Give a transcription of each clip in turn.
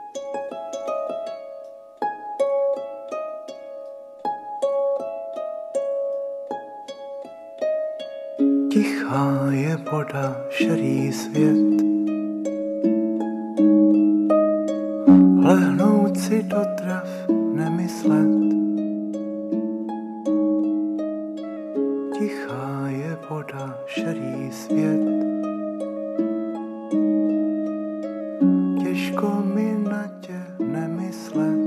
Tichá je voda, šerý svět, lehnout si do trav, nemyslet. Tichá je voda, šerý svět, těžko mi na tě nemyslet.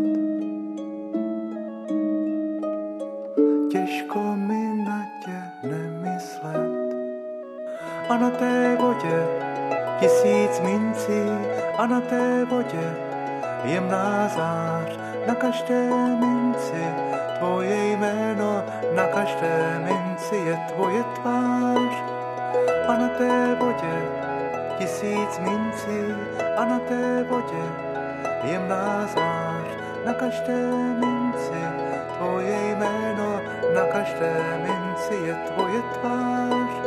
Těžko mi na tě nemyslet. A na té vodě 1000 mincí, a na té vodě jemná zář, na každé minci tvoje jméno, na každé minci je tvoje tvář. A na té vodě 1000 mincí, a na té vodě jemná zář, na každé minci tvoje jméno, na každé minci je tvoje tvář.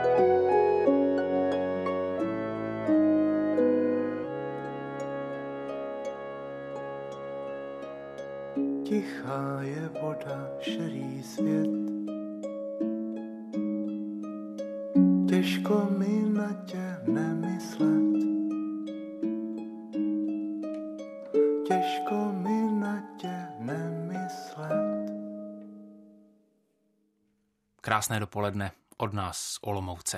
Tichá je voda, šerý svět, těžko mi na tě nemyslet. Těžko mi na tě nemyslet. Krásné dopoledne od nás z Olomouce.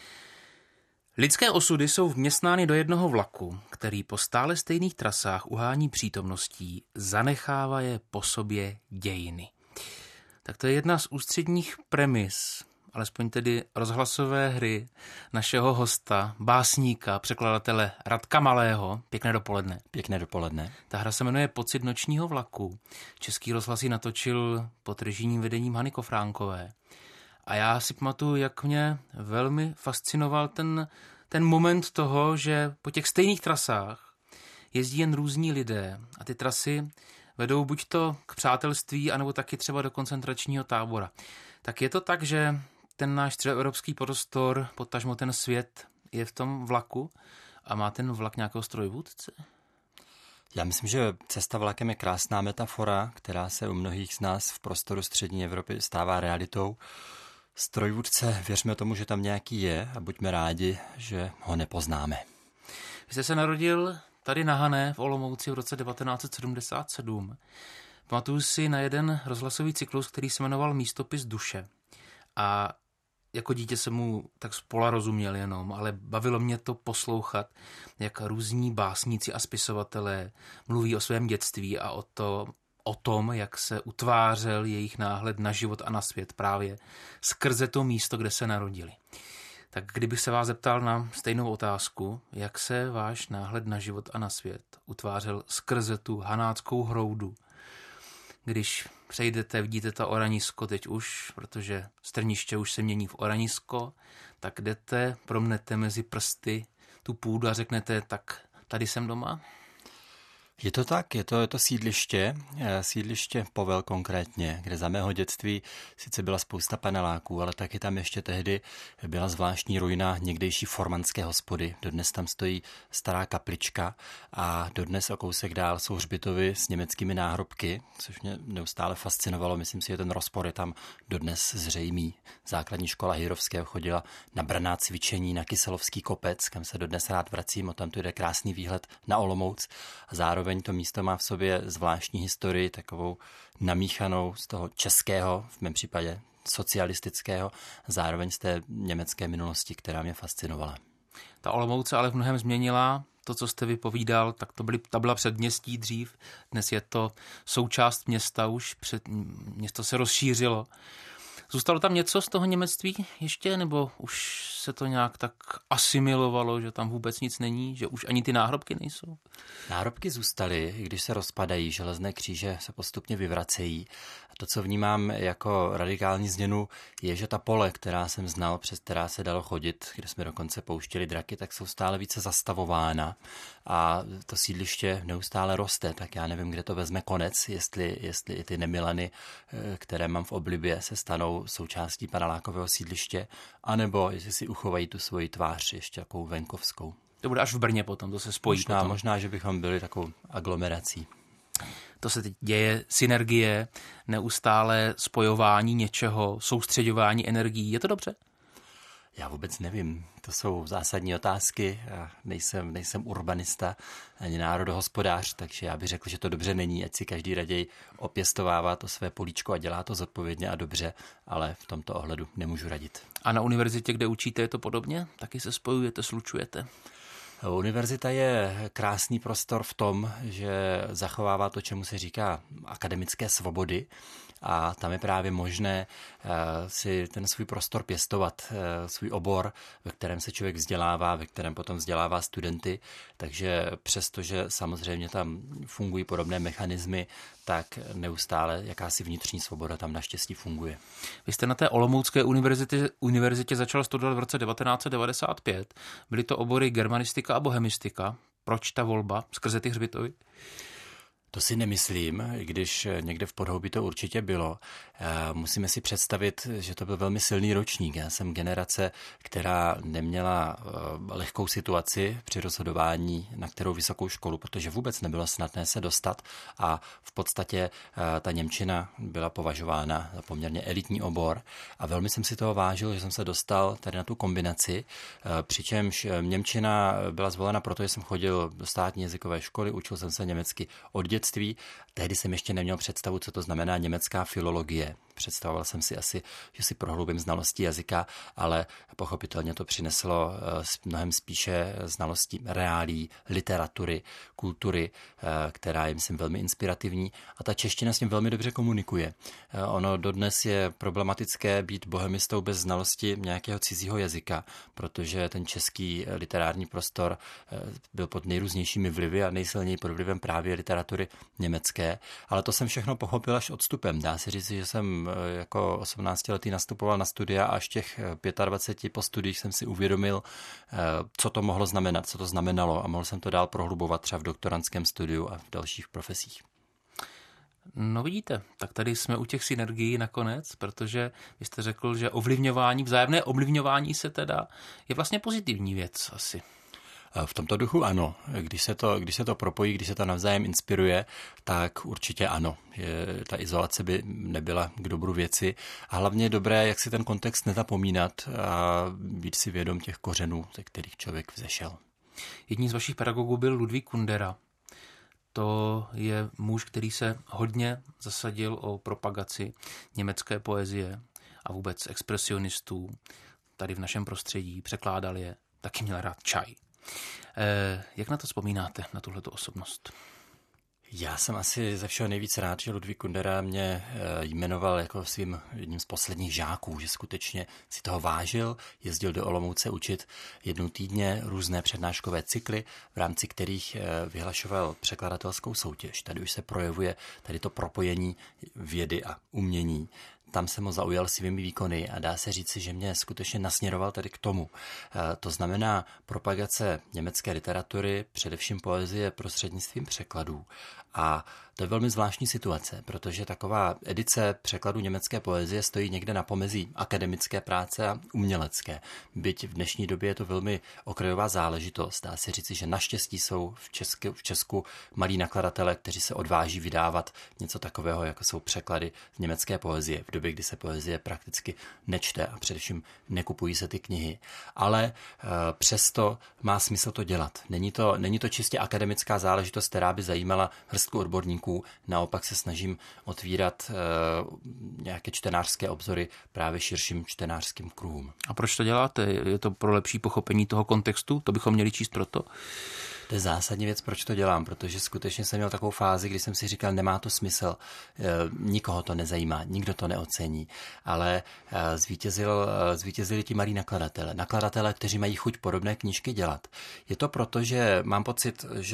Lidské osudy jsou vměstnány do jednoho vlaku, který po stále stejných trasách uhání přítomností, zanechává je po sobě dějiny. Tak to je jedna z ústředních premis, alespoň tedy rozhlasové hry našeho hosta, básníka, překladatele Radka Malého. Pěkné dopoledne. Pěkné dopoledne. Ta hra se jmenuje Pocit nočního vlaku. Český rozhlas ji natočil pod režijním vedením Hany Kofránkové. A já si pamatuju, jak mě velmi fascinoval ten moment toho, že po těch stejných trasách jezdí jen různí lidé a ty trasy vedou buď to k přátelství, anebo taky třeba do koncentračního tábora. Tak je to tak, že ten náš středoevropský prostor, potažmo ten svět, je v tom vlaku a má ten vlak nějakého strojvůdce? Já myslím, že cesta vlakem je krásná metafora, která se u mnohých z nás v prostoru střední Evropy stává realitou. Strojvůdce, věřme tomu, že tam nějaký je a buďme rádi, že ho nepoznáme. Vy jste se narodil tady na Hané v Olomouci v roce 1977. Pamatuju si na jeden rozhlasový cyklus, který se jmenoval Místopis duše. A jako dítě jsem mu tak spola rozuměl jenom, ale bavilo mě to poslouchat, jak různí básníci a spisovatelé mluví o svém dětství a o tom, jak se utvářel jejich náhled na život a na svět právě skrze to místo, kde se narodili. Tak kdybych se vás zeptal na stejnou otázku, jak se váš náhled na život a na svět utvářel skrze tu hanáckou hroudu, když přejdete, vidíte to Oranisko teď už, protože Strniště už se mění v Oranisko, tak jdete, promnete mezi prsty tu půdu a řeknete, tak tady jsem doma? Je to tak, je to sídliště Povel konkrétně, kde za mého dětství sice byla spousta paneláků, ale taky tam ještě tehdy byla zvláštní ruina někdejší formanské hospody. Dodnes tam stojí stará kaplička a dodnes o kousek dál jsou hřbitovy s německými náhrobky, což mě neustále fascinovalo. Myslím si, že ten rozpor je tam dodnes zřejmý. Základní škola Jirovského chodila na branná cvičení na Kyselovský kopec, kam se dodnes rád vracím, tam tu jde krásný výhled na Olomouc a zároveň to místo má v sobě zvláštní historii, takovou namíchanou z toho českého, v mém případě socialistického, zároveň z té německé minulosti, která mě fascinovala. Ta Olomouc ale v mnohem změnila. To, co jste vypovídal, tak ta byla předměstí dřív. Dnes je to součást města už. Město se rozšířilo. Zůstalo tam něco z toho němectví ještě, nebo už se to nějak tak asimilovalo, že tam vůbec nic není, že už ani ty náhrobky nejsou? Náhrobky zůstaly, když se rozpadají, železné kříže se postupně vyvracejí. A to, co vnímám jako radikální změnu, je, že ta pole, která jsem znal, přes která se dalo chodit, kde jsme dokonce pouštěli draky, tak jsou stále více zastavována a to sídliště neustále roste, tak já nevím, kde to vezme konec, jestli i ty Nemilany, které mám v oblibě, se stanou součástí panelákového sídliště, anebo jestli si uchovají tu svoji tvář ještě takovou venkovskou. To bude až v Brně potom, to se spojí potom. Možná, že bychom byli takovou aglomerací. To se teď děje, synergie, neustále spojování něčeho, soustředování energií. Je to dobře? Já vůbec nevím. To jsou zásadní otázky. Já nejsem urbanista ani národohospodář, takže já bych řekl, že to dobře není, ať si každý raději opěstovává to své políčko a dělá to zodpovědně a dobře, ale v tomto ohledu nemůžu radit. A na univerzitě, kde učíte, je to podobně? Taky se spojujete, slučujete? Univerzita je krásný prostor v tom, že zachovává to, čemu se říká akademické svobody, a tam je právě možné si ten svůj prostor pěstovat, svůj obor, ve kterém se člověk vzdělává, ve kterém potom vzdělává studenty, takže přestože samozřejmě tam fungují podobné mechanismy, tak neustále jakási vnitřní svoboda tam naštěstí funguje. Vy jste na té Olomoucké univerzitě začal studovat v roce 1995. Byly to obory germanistika a bohemistika. Proč ta volba skrze ty hřbitovy? To si nemyslím, i když někde v podhoubí to určitě bylo. Musíme si představit, že to byl velmi silný ročník. Já jsem generace, která neměla lehkou situaci při rozhodování, na kterou vysokou školu, protože vůbec nebylo snadné se dostat a v podstatě ta němčina byla považována za poměrně elitní obor a velmi jsem si toho vážil, že jsem se dostal tady na tu kombinaci, přičemž němčina byla zvolena proto, že jsem chodil do státní jazykové školy, učil jsem se německy od dětství. Tehdy jsem ještě neměl představu, co to znamená německá filologie. Představoval jsem si asi, že si prohloubím znalosti jazyka, ale pochopitelně to přineslo mnohem spíše znalosti reálí, literatury, kultury, která je, myslím, velmi inspirativní a ta čeština s tím velmi dobře komunikuje. Ono dodnes je problematické být bohemistou bez znalosti nějakého cizího jazyka, protože ten český literární prostor byl pod nejrůznějšími vlivy a nejsilněji pod vlivem právě literatury německé, ale to jsem všechno pochopil až odstupem. Dá se říct, že jsem jako 18letý nastupoval na studia a až těch 25 po studiích jsem si uvědomil, co to mohlo znamenat, co to znamenalo a mohl jsem to dál prohlubovat třeba v doktorandském studiu a v dalších profesích. No vidíte, tak tady jsme u těch synergií nakonec, protože vy jste řekl, že vzájemné ovlivňování se teda je vlastně pozitivní věc asi. V tomto duchu ano. Když se to propojí, když se to navzájem inspiruje, tak určitě ano. Ta izolace by nebyla k dobru věci. A hlavně je dobré, jak si ten kontext nezapomínat a být si vědom těch kořenů, ze kterých člověk vzešel. Jedním z vašich pedagogů byl Ludvík Kundera. To je muž, který se hodně zasadil o propagaci německé poezie a vůbec expresionistů. Tady v našem prostředí překládal je, taky měl rád čaj. Jak na to vzpomínáte, na tuhletu osobnost? Já jsem asi ze všeho nejvíc rád, že Ludvík Kundera mě jmenoval jako svým jedním z posledních žáků, že skutečně si toho vážil, jezdil do Olomouce učit jednou týdně různé přednáškové cykly, v rámci kterých vyhlašoval překladatelskou soutěž. Tady už se projevuje tady to propojení vědy a umění. Tam jsem ho zaujal svými výkony a dá se říci, že mě skutečně nasměroval tady k tomu. To znamená propagace německé literatury, především poezie prostřednictvím překladů. A to je velmi zvláštní situace, protože taková edice překladu německé poezie stojí někde na pomezí akademické práce a umělecké. Byť v dnešní době je to velmi okrajová záležitost. Dá se říci, že naštěstí jsou v Česku malí nakladatelé, kteří se odváží vydávat něco takového, jako jsou překlady z německé poezie, v době, kdy se poezie prakticky nečte a především nekupují se ty knihy. Ale přesto má smysl to dělat. Není to čistě akademická záležitost, která by zajímala hrstku odborníků. Naopak se snažím otvírat nějaké čtenářské obzory právě širším čtenářským kruhům. A proč to děláte? Je to pro lepší pochopení toho kontextu? To bychom měli číst proto? To je zásadní věc, proč to dělám, protože skutečně jsem měl takovou fázi, kdy jsem si říkal, nemá to smysl, nikoho to nezajímá, nikdo to neocení, ale zvítězili ti malí nakladatelé, kteří mají chuť podobné knížky dělat. Je to proto, že mám pocit, že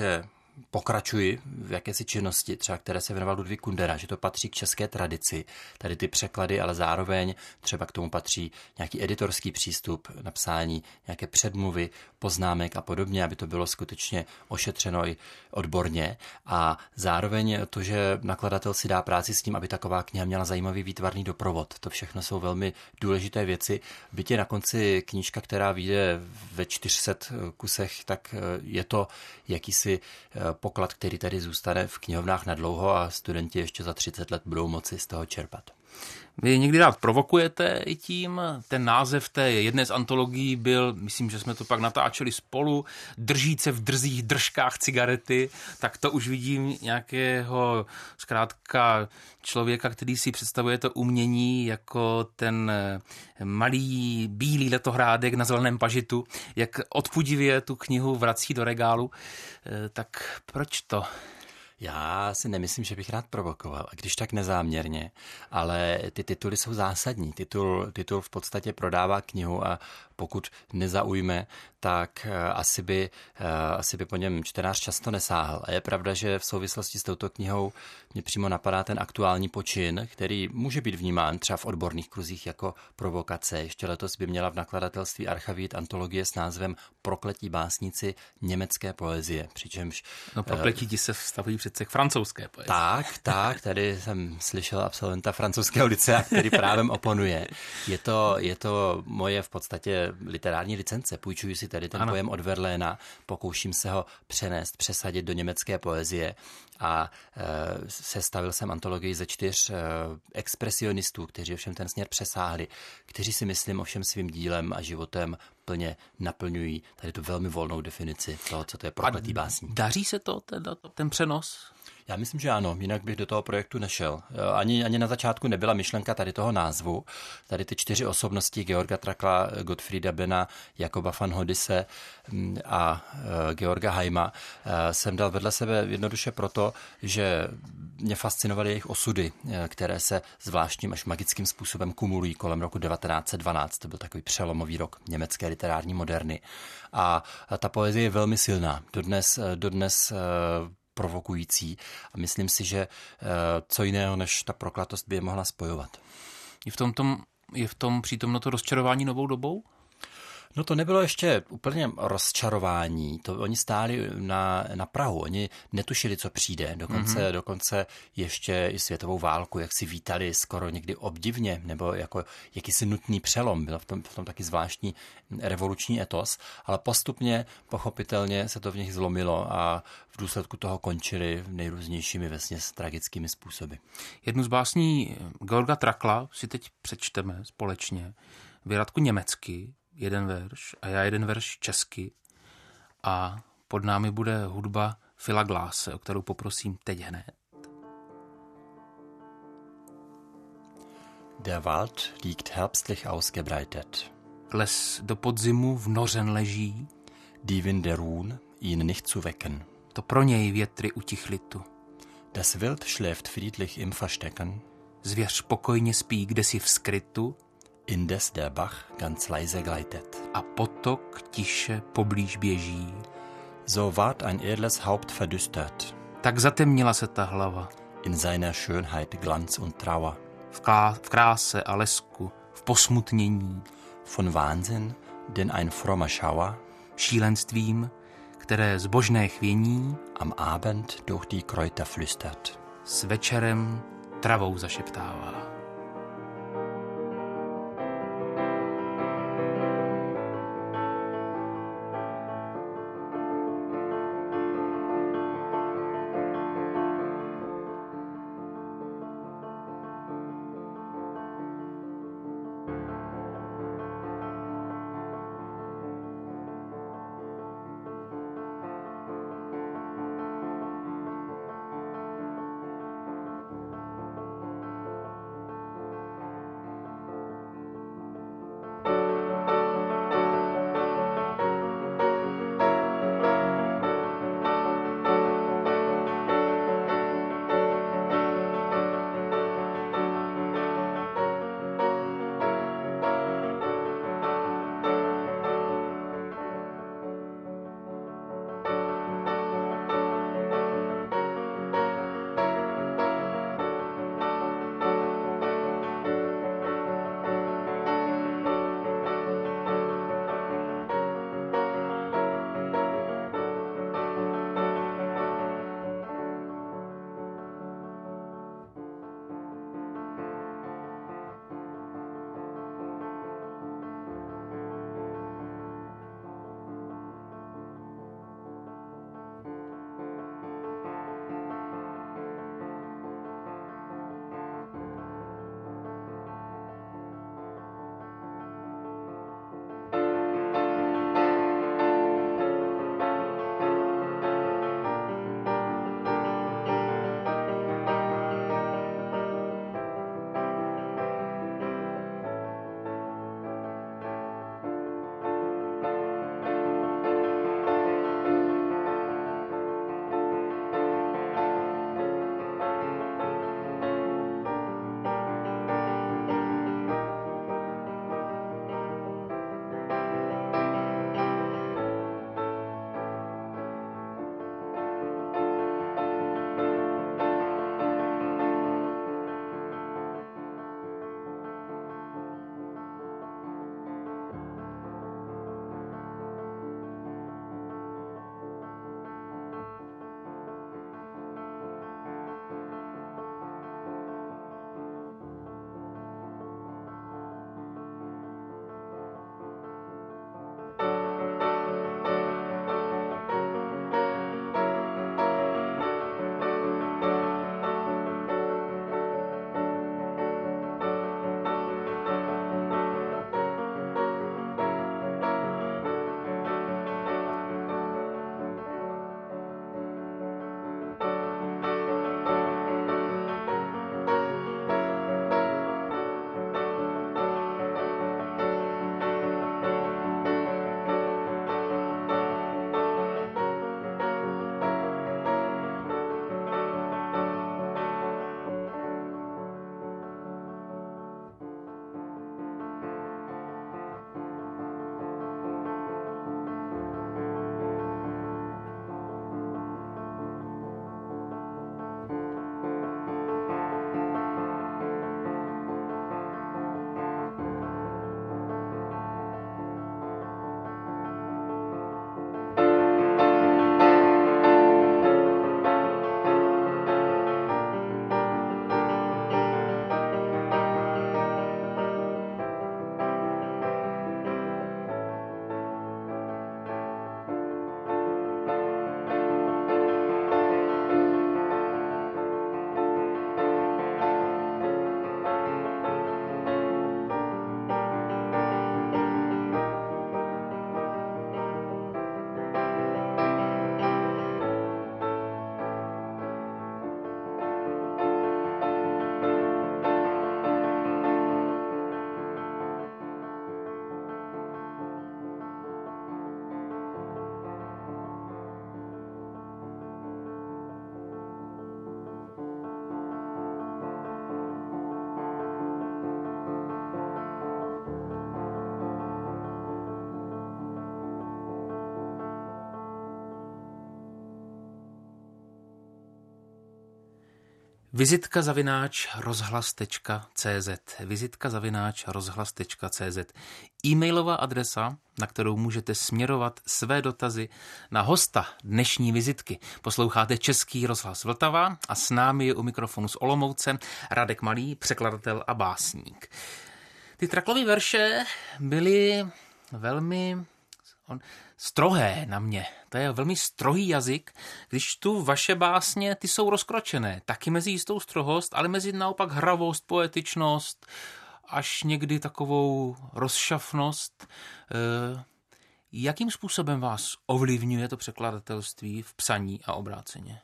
pokračuji v jakési činnosti, třeba které se věnoval Ludvík Kundera, že to patří k české tradici, tady ty překlady, ale zároveň třeba k tomu patří nějaký editorský přístup, napsání nějaké předmluvy, poznámek a podobně, aby to bylo skutečně ošetřeno i odborně. A zároveň to, že nakladatel si dá práci s tím, aby taková kniha měla zajímavý výtvarný doprovod. To všechno jsou velmi důležité věci. Byť je na konci knížka, která vyjde ve 400 kusech, tak je to jakýsi poklad, který tady zůstane v knihovnách nadlouho a studenti ještě za 30 let budou moci z toho čerpat. Vy někdy rád provokujete i tím. Ten název té jedné z antologií byl, myslím, že jsme to pak natáčeli spolu, Držíce v drzých držkách cigarety, tak to už vidím nějakého zkrátka člověka, který si představuje to umění jako ten malý bílý letohrádek na zeleném pažitu, jak odpudivě tu knihu vrací do regálu. Tak proč to? Já si nemyslím, že bych rád provokoval, když tak nezáměrně, ale ty tituly jsou zásadní. Titul v podstatě prodává knihu a pokud nezaujme, tak asi by po něm čtenář často nesáhl. A je pravda, že v souvislosti s touto knihou mě přímo napadá ten aktuální počin, který může být vnímán třeba v odborných kruzích jako provokace. Ještě letos by měla v nakladatelství Archa vyjít antologie s názvem Prokletí básníci německé poezie. Přičemž prokletí ti se vztahují přece k francouzské poezii. Tak, tady jsem slyšel absolventa francouzského lycea, který právem oponuje. Je to moje v podstatě literární licence. Půjčuji si tady ten pojem od Verlaina, pokouším se ho přesadit do německé poezie a sestavil jsem antologii ze 4 expresionistů, kteří ovšem ten směr přesáhli, kteří si myslím ovšem svým dílem a životem plně naplňují tady tu velmi volnou definici toho, co to je prokletý básník. Daří se to, ten přenos? Já myslím, že ano, jinak bych do toho projektu nešel. Ani na začátku nebyla myšlenka tady toho názvu. Tady ty 4 osobnosti, Georga Trakla, Gottfrieda Benna, Jakoba van Hoddise a Georga Heima, jsem dal vedle sebe jednoduše proto, že mě fascinovaly jejich osudy, které se zvláštním až magickým způsobem kumulují kolem roku 1912. To byl takový přelomový rok německé literární moderny. A ta poezie je velmi silná. Dodnes provokující a myslím si, že co jiného než ta proklatost by je mohla spojovat. Je v tom přítomno to rozčarování novou dobou? No to nebylo ještě úplně rozčarování, oni stáli na prahu, oni netušili, co přijde, dokonce ještě i světovou válku, jak si vítali skoro někdy obdivně, nebo jako jakýsi nutný přelom, byl v tom taky zvláštní revoluční etos, ale postupně, pochopitelně se to v nich zlomilo a v důsledku toho končili nejrůznějšími vesměs tragickými způsoby. Jednu z básní Georga Trakla si teď přečteme společně v Radku německy, jeden verš a já jeden verš česky a pod námi bude hudba Phila Glasse, o kterou poprosím teď hned. Der Wald liegt herbstlich ausgebreitet. Les do podzimu vnořen leží. Die Winde ruhen, ihn nicht zu wecken. To pro něj větry utichly tu. Das Wild schläft friedlich im Verstecken. Zvěř pokojně spí kdesi v skrytu. Indes der Bach ganz leise gleitet. A potok tiše poblíž běží. So ward ein edles Haupt verdüstert. Tak zatemnila se ta hlava. In seiner Schönheit Glanz und Trauer. V kráse a lesku, v posmutnění. Von Wahnsinn, den ein frommer Schauer. Šílenstvím, které zbožné chvění. Am Abend durch die Kräuter flüstert. S večerem travou zašeptává. vizitka@rozhlas.cz vizitka@rozhlas.cz E-mailová adresa, na kterou můžete směrovat své dotazy na hosta dnešní vizitky. Posloucháte Český rozhlas Vltava a s námi je u mikrofonu z Olomouce Radek Malý, překladatel a básník. Ty Traklovy verše byly velmi strohé na mě. To je velmi strohý jazyk, když tu vaše básně, ty jsou rozkročené. Taky mezi jistou strohost, ale mezi naopak hravost, poetičnost, až někdy takovou rozšafnost. Jakým způsobem vás ovlivňuje to překladatelství v psaní a obráceně?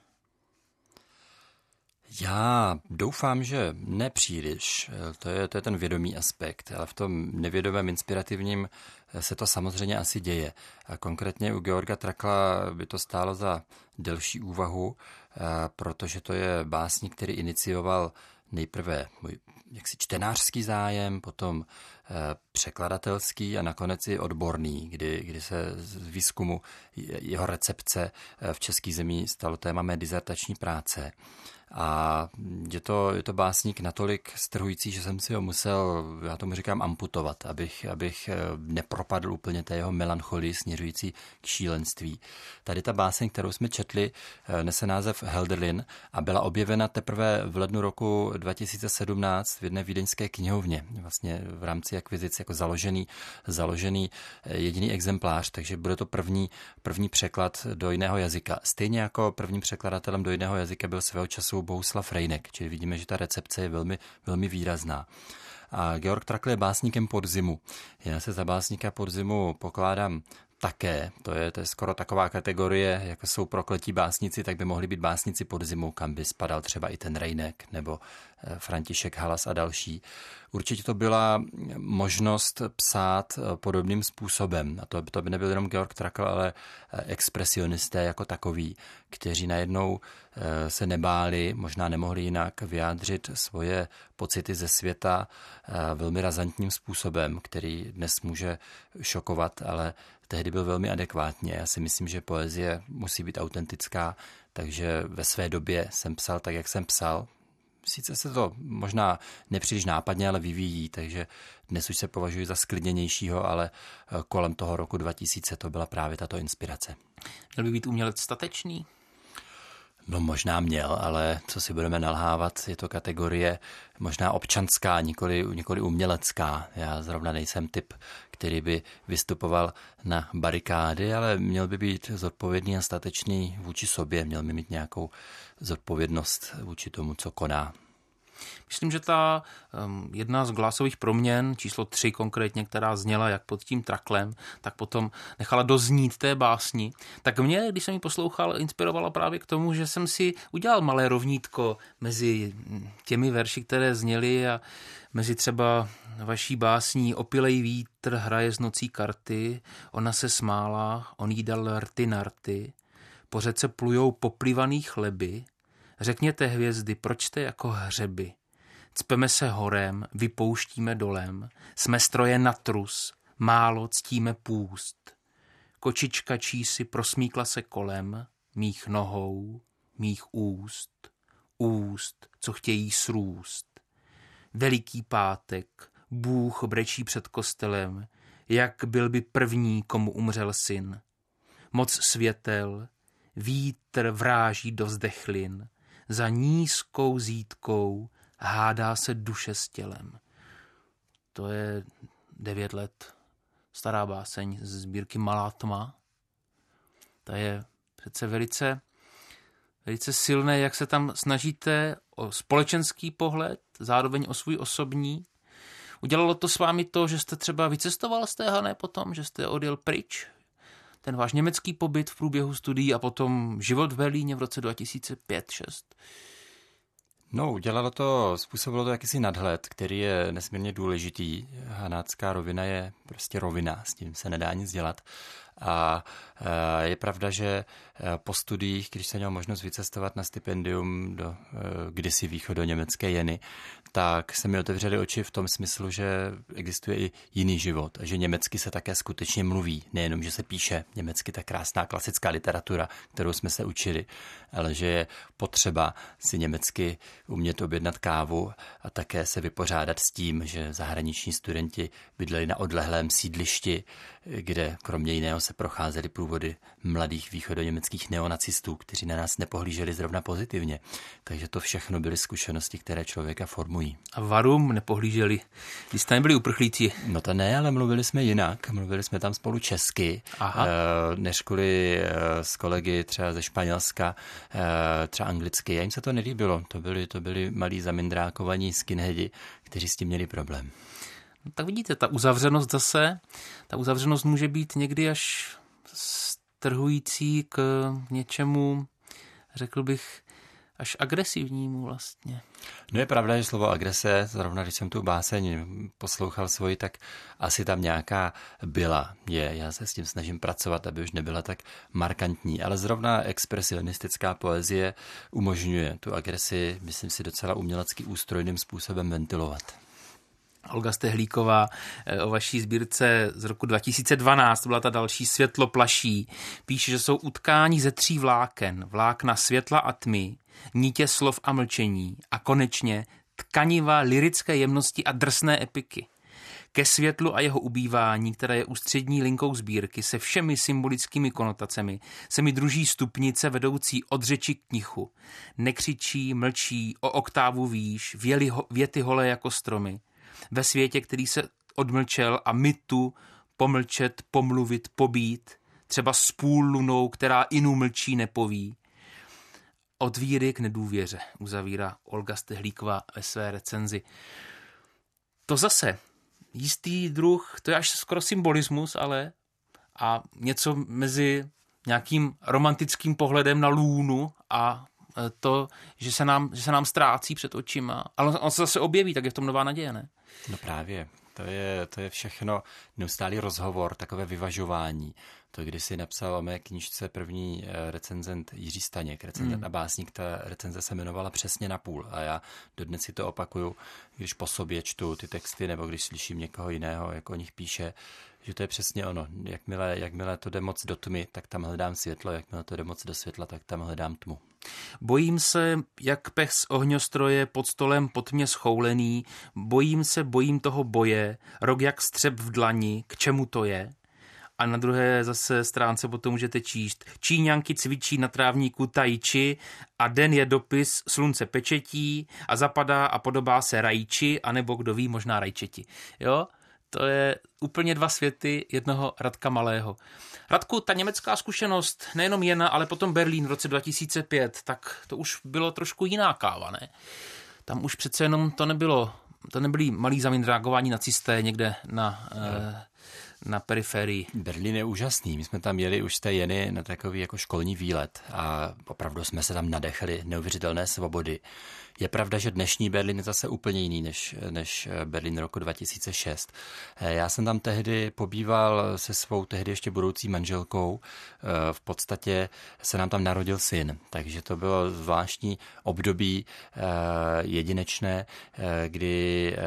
Já doufám, že nepříliš. To je ten vědomý aspekt, ale v tom nevědomém inspirativním se to samozřejmě asi děje. A konkrétně u Georga Trakla by to stálo za delší úvahu, protože to je básník, který inicioval nejprve můj jaksi čtenářský zájem, potom překladatelský a nakonec i odborný, kdy se z výzkumu jeho recepce v českých zemí stalo téma mé dizertační práce. A je to básník natolik strhující, že jsem si ho musel, já tomu říkám, amputovat, abych nepropadl úplně té jeho melancholii směřující k šílenství. Tady ta báseň, kterou jsme četli, nese název Helderlin a byla objevena teprve v lednu roku 2017 v jedné vídeňské knihovně, vlastně v rámci akvizice jako založený jediný exemplář, takže bude to první překlad do jiného jazyka. Stejně jako prvním překladatelem do jiného jazyka byl svého času Bohuslav Rejnek, čili vidíme, že ta recepce je velmi, velmi výrazná. A Georg Trakl je básníkem podzimu. Já se za básníka podzimu pokládám také. To je skoro taková kategorie, jako jsou prokletí básníci, tak by mohli být básníci podzimu, kam by spadal třeba i ten Rejnek nebo František Halas a další. Určitě to byla možnost psát podobným způsobem. A to by nebyl jenom Georg Trakl, ale expresionisté jako takoví, kteří najednou se nebáli, možná nemohli jinak vyjádřit svoje pocity ze světa velmi razantním způsobem, který dnes může šokovat, ale tehdy byl velmi adekvátně. Já si myslím, že poezie musí být autentická, takže ve své době jsem psal tak, jak jsem psal. Sice se to možná nepříliš nápadně, ale vyvíjí, takže dnes už se považuji za sklidněnějšího, ale kolem toho roku 2000 to byla právě tato inspirace. Měl by být umělec statečný? No možná měl, ale co si budeme nalhávat, je to kategorie možná občanská, nikoli umělecká. Já zrovna nejsem typ, který by vystupoval na barikády, ale měl by být zodpovědný a statečný vůči sobě, měl by mít nějakou zodpovědnost vůči tomu, co koná. Myslím, že ta jedna z glásových proměn, číslo 3 konkrétně, která zněla jak pod tím Traklem, tak potom nechala doznít té básni, tak mě, když jsem ji poslouchal, inspirovala právě k tomu, že jsem si udělal malé rovnítko mezi těmi verši, které zněly a mezi třeba vaší básní Opilej vítr hraje z nocí karty, ona se smála, on jí dal rty narty, po řece plujou poplivaný chleby, řekněte hvězdy, proč jste jako hřeby? Cpeme se horem, vypouštíme dolem, jsme stroje na trus, málo ctíme půst. Kočička čísi prosmíkla se kolem, mých nohou, mých úst, co chtějí srůst. Veliký pátek, Bůh brečí před kostelem, jak byl by první, komu umřel syn. Moc světel, vítr vráží do vzdechlin, za nízkou zítkou hádá se duše s tělem. To je 9 let stará báseň z sbírky Malá tma. To je přece velice silné, jak se tam snažíte o společenský pohled, zároveň o svůj osobní. Udělalo to s vámi to, že jste třeba vycestoval z té Hané potom, že jste odjel pryč? Ten váš německý pobyt v průběhu studií a potom život v Berlíně v roce 2005-2006? No, způsobilo to jakýsi nadhled, který je nesmírně důležitý. Hanácká rovina je prostě rovina, s tím se nedá nic dělat. A je pravda, že po studiích, když jsem měl možnost vycestovat na stipendium do kdysi východoněmecké Jeny, tak se mi otevřely oči v tom smyslu, že existuje i jiný život a že německy se také skutečně mluví. Nejenom, že se píše německy ta krásná klasická literatura, kterou jsme se učili, ale že je potřeba si německy umět objednat kávu a také se vypořádat s tím, že zahraniční studenti bydleli na odlehlém sídlišti, kde kromě jiného se procházely průvody mladých východoněmeckých neonacistů, kteří na nás nepohlíželi zrovna pozitivně. Takže to všechno byly zkušenosti, které člověka formují. A varum nepohlíželi? Vy jste nebyli uprchlíci? No to ne, ale mluvili jsme jinak. Mluvili jsme tam spolu česky, než kvůli s kolegy třeba ze Španělska, třeba anglicky. A jim se to nelíbilo. To byli malí zamindrákovaní skinheadi, kteří s tím měli problém. No, tak vidíte, ta uzavřenost může být někdy až strhující k něčemu, řekl bych, až agresivnímu vlastně. No je pravda, že slovo agrese, zrovna když jsem tu báseň poslouchal svoji, tak asi tam nějaká byla. Já se s tím snažím pracovat, aby už nebyla tak markantní, ale zrovna expresionistická poezie umožňuje tu agresi, myslím si, docela umělecky ústrojným způsobem ventilovat. Olga Stehlíková o vaší sbírce z roku 2012, to byla ta další Světlo plaší, píše, že jsou utkání ze 3 vláken, vlákna světla a tmy, nitě slov a mlčení a konečně tkaniva lyrické jemnosti a drsné epiky. Ke světlu a jeho ubývání, které je ústřední linkou sbírky se všemi symbolickými konotacemi, se mi druží stupnice vedoucí od řeči k knihu. Nekřičí, mlčí, o oktávu výš, věty holé jako stromy. Ve světě, který se odmlčel a my tu pomlčet, pomluvit, pobít, třeba s půl lunou, která inu mlčí, nepoví. Od víry k nedůvěře, uzavírá Olga Stehlíková ve své recenzi. To zase jistý druh, to je až skoro symbolismus, ale a něco mezi nějakým romantickým pohledem na lůnu a to, že se nám ztrácí před očima. Ale on se zase objeví, tak je v tom nová naděje, ne? No právě. To je všechno neustálý rozhovor, takové vyvažování. To kdysi napsal o mé knížce první recenzent Jiří Staněk, recenzent a básník, ta recenze se jmenovala Přesně na půl. A já dodnes si to opakuju, když po sobě čtu ty texty, nebo když slyším někoho jiného, jak o nich píše, že to je přesně ono. Jakmile to jde moc do tmy, tak tam hledám světlo, jakmile to jde moc do světla, tak tam hledám tmu. Bojím se, jak pech z ohňostroje pod stolem pod mě schoulený, bojím toho boje, rok jak střep v dlani, k čemu to je? A na druhé zase stránce potom můžete číst. Číňanky cvičí na trávníku tai chi a den je dopis slunce pečetí a zapadá a podobá se rajči, anebo kdo ví, možná rajčeti. Jo? To je úplně 2 světy jednoho Radka Malého. Radku, ta německá zkušenost, nejenom Jena, ale potom Berlín v roce 2005, tak to už bylo trošku jiná káva, ne? Tam už přece jenom to nebyli malí zamindrákování nacisté někde na periferii. Berlín je úžasný. My jsme tam jeli už z té Jeny na takový jako školní výlet a opravdu jsme se tam nadechli neuvěřitelné svobody. Je pravda, že dnešní Berlín je zase úplně jiný než Berlín roku 2006. Já jsem tam tehdy pobýval se svou tehdy ještě budoucí manželkou. V podstatě se nám tam narodil syn, takže to bylo zvláštní období jedinečné, kdy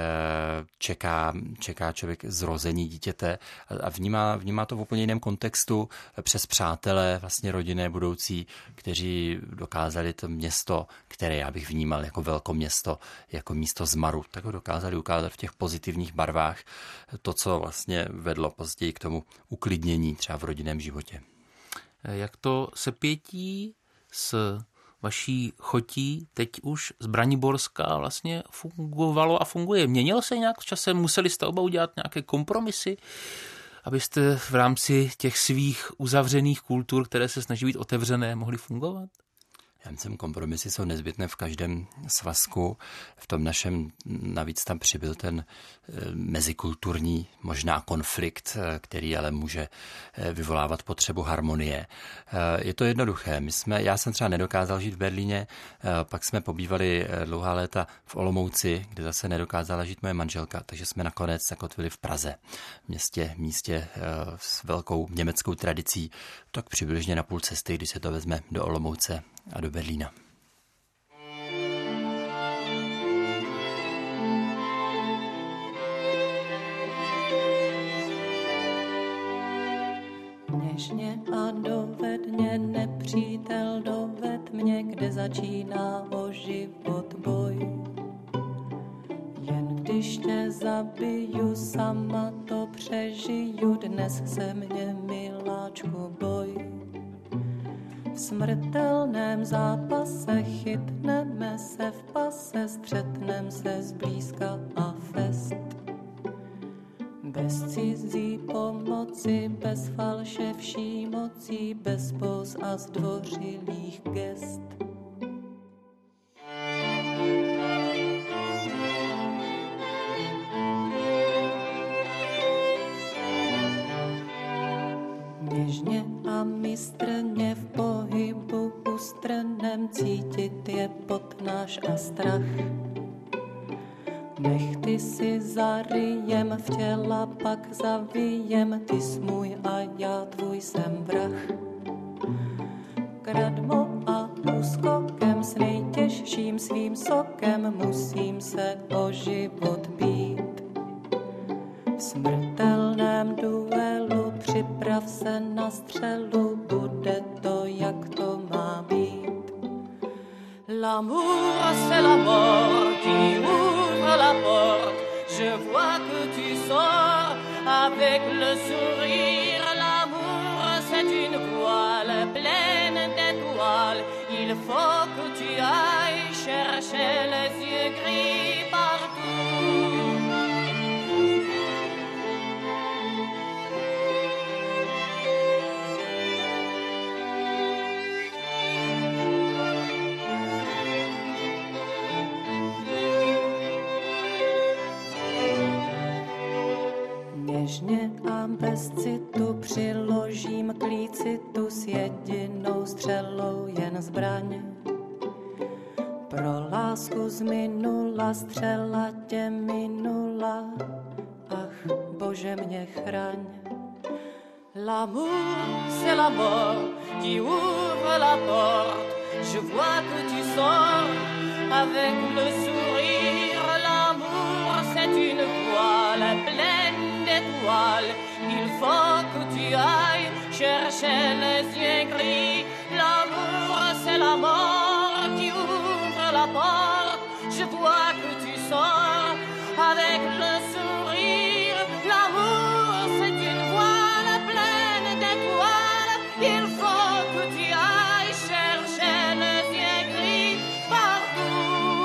čeká člověk zrození dítěte a vnímá to v úplně jiném kontextu přes přátelé, vlastně rodinné budoucí, kteří dokázali to město, které já bych vnímal jako velkoměsto, jako místo zmaru, tak ho dokázali ukázat v těch pozitivních barvách to, co vlastně vedlo později k tomu uklidnění třeba v rodinném životě. Jak to sepětí s vaší chotí teď už z Braniborska vlastně fungovalo a funguje? Měnilo se nějak v čase? Museli jste oba udělat nějaké kompromisy, abyste v rámci těch svých uzavřených kultur, které se snaží být otevřené, mohli fungovat? Já myslím, kompromisy jsou nezbytné v každém svazku. V tom našem navíc tam přibyl ten mezikulturní možná konflikt, který ale může vyvolávat potřebu harmonie. Je to jednoduché. Já jsem třeba nedokázal žít v Berlíně, pak jsme pobývali dlouhá léta v Olomouci, kde zase nedokázala žít moje manželka, takže jsme nakonec zakotvili v Praze, místě s velkou německou tradicí, tak přibližně na půl cesty, když se to vezme do Olomouce a do Berlína. Něžně a dovedně nepřítel doved mě, kde začíná o život boj. Jen když tě zabiju, sama to přežiju, dnes se mě, miláčku, boj. V smrtelném zápase chytneme se v pase, střetnem se zblízka a fest. Bez cizí pomoci, bez falše vší mocí, bez póz a zdvořilých gest. Něžně a mistrně v pohybu ustrnem cítit je pot náš a strach. Nech ty si zaryjem v těla, pak zavijem, ty jsi můj a já tvůj jsem vrah. Kradmo a úskokem s nejtěžším svým sokem musím se o život být. V smrtelném duelu připrav se na střelu, bude to, jak to má být. L'amour, c'est la mort qui ouvre la porte. Je vois que tu sors avec le sourire. L'amour, c'est une voile pleine d'étoiles. Il faut que tu ailles chercher les yeux gris partout. Něžně a bez citu přiložím k lícitu s jedinou střelou jen zbraň. Pro lásku z minula střela tě minula, ach, Bože mě chraň. L'amour, c'est la mort qui ouvre la porte. Je vois que tu sors avec le sourire. L'amour, c'est une voile pleine d'étoiles. Il faut que tu ailles chercher les yeux gris. L'amour, c'est la mort qui ouvre la porte. Je vois que tu sors avec le sourire. L'amour, c'est une voile pleine d'étoiles. Il faut que tu ailles chercher les yeux gris partout.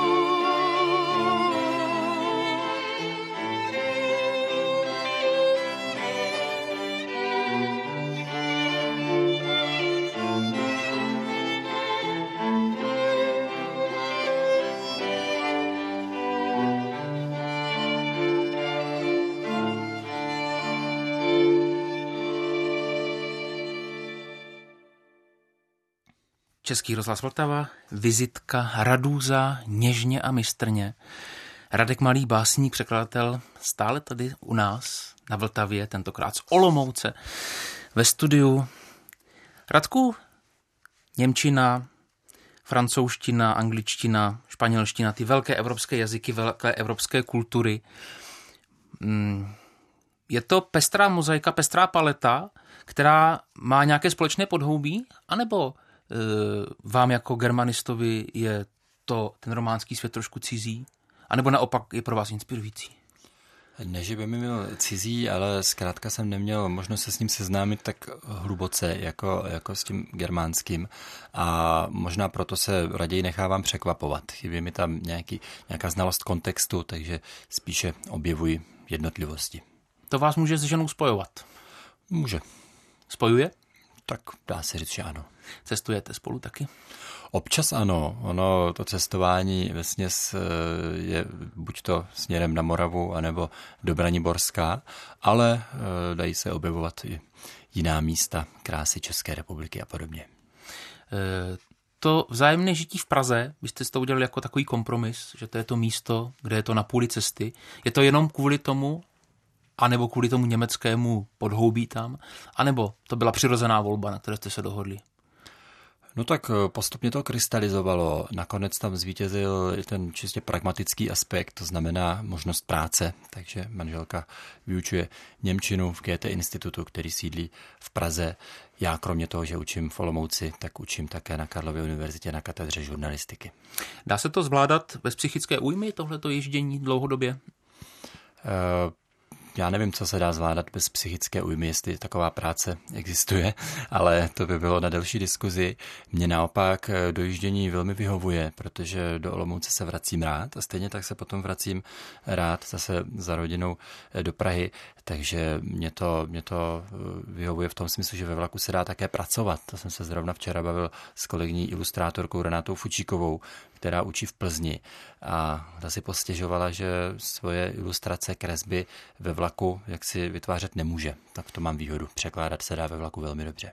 Český rozhlas Vltava, vizitka Radúza, Něžně a mistrně. Radek Malý, básník, překladatel, stále tady u nás na Vltavě, tentokrát z Olomouce, ve studiu. Radku, němčina, francouzština, angličtina, španělština, ty velké evropské jazyky, velké evropské kultury. Je to pestrá mozaika, pestrá paleta, která má nějaké společné podhoubí, anebo vám jako germanistovi je ten románský svět trošku cizí? A nebo naopak je pro vás inspirující? Ne, že by mi byl cizí, ale zkrátka jsem neměl možnost se s ním seznámit tak hluboce, jako s tím germánským. A možná proto se raději nechávám překvapovat. Chybí mi tam nějaká znalost kontextu, takže spíše objevuji jednotlivosti. To vás může s ženou spojovat? Může. Spojuje? Tak dá se říct, že ano. Cestujete spolu taky? Občas ano. Ono, to cestování vesměs je buď to směrem na Moravu, anebo do Braniborská, ale dají se objevovat i jiná místa, krásy České republiky a podobně. To vzájemné žití v Praze, vy jste to udělali jako takový kompromis, že to je to místo, kde je to na půli cesty. Je to jenom kvůli tomu, anebo kvůli tomu německému podhoubí tam, anebo to byla přirozená volba, na které jste se dohodli? No tak postupně to krystalizovalo. Nakonec tam zvítězil ten čistě pragmatický aspekt, to znamená možnost práce. Takže manželka vyučuje němčinu v Goethe institutu, který sídlí v Praze. Já kromě toho, že učím v Olomouci, tak učím také na Karlově univerzitě na katedře žurnalistiky. Dá se to zvládat bez psychické újmy, tohleto ježdění dlouhodobě? Já nevím, co se dá zvládat bez psychické újmy, jestli taková práce existuje, ale to by bylo na delší diskuzi. Mně naopak dojíždění velmi vyhovuje, protože do Olomouce se vracím rád a stejně tak se potom vracím rád zase za rodinou do Prahy, takže mě to vyhovuje v tom smyslu, že ve vlaku se dá také pracovat. To jsem se zrovna včera bavil s kolegyní ilustrátorkou Renátou Fučíkovou, která učí v Plzni a ta si postěžovala, že svoje ilustrace, kresby ve vlaku jaksi vytvářet nemůže. Tak to mám výhodu. Překládat se dá ve vlaku velmi dobře.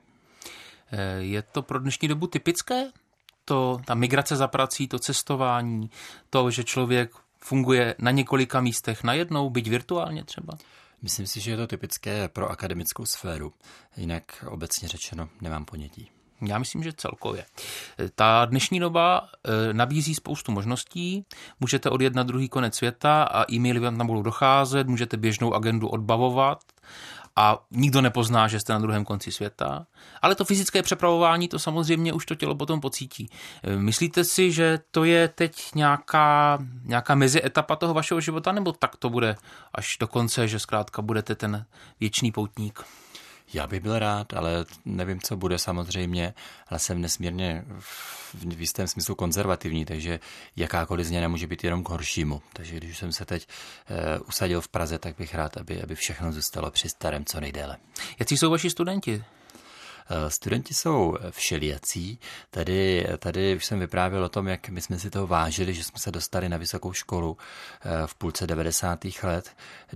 Je to pro dnešní dobu typické? Ta migrace za prací, to cestování, to, že člověk funguje na několika místech najednou, byť virtuálně třeba? Myslím si, že je to typické pro akademickou sféru. Jinak obecně řečeno nemám ponětí. Já myslím, že celkově. Ta dnešní doba nabízí spoustu možností. Můžete odjet na druhý konec světa a e-maily vám tam budou docházet, můžete běžnou agendu odbavovat a nikdo nepozná, že jste na druhém konci světa. Ale to fyzické přepravování, to samozřejmě už to tělo potom pocítí. Myslíte si, že to je teď nějaká mezietapa toho vašeho života, nebo tak to bude až do konce, že zkrátka budete ten věčný poutník? Já bych byl rád, ale nevím, co bude samozřejmě, ale jsem nesmírně v jistém smyslu konzervativní, takže jakákoliv změna může být jenom k horšímu. Takže když jsem se teď usadil v Praze, tak bych rád, aby všechno zůstalo při starém co nejdéle. Jaký jsou vaši studenti? Studenti jsou všelijací. Tady už jsem vyprávěl o tom, jak my jsme si toho vážili, že jsme se dostali na vysokou školu v půlce 90. let.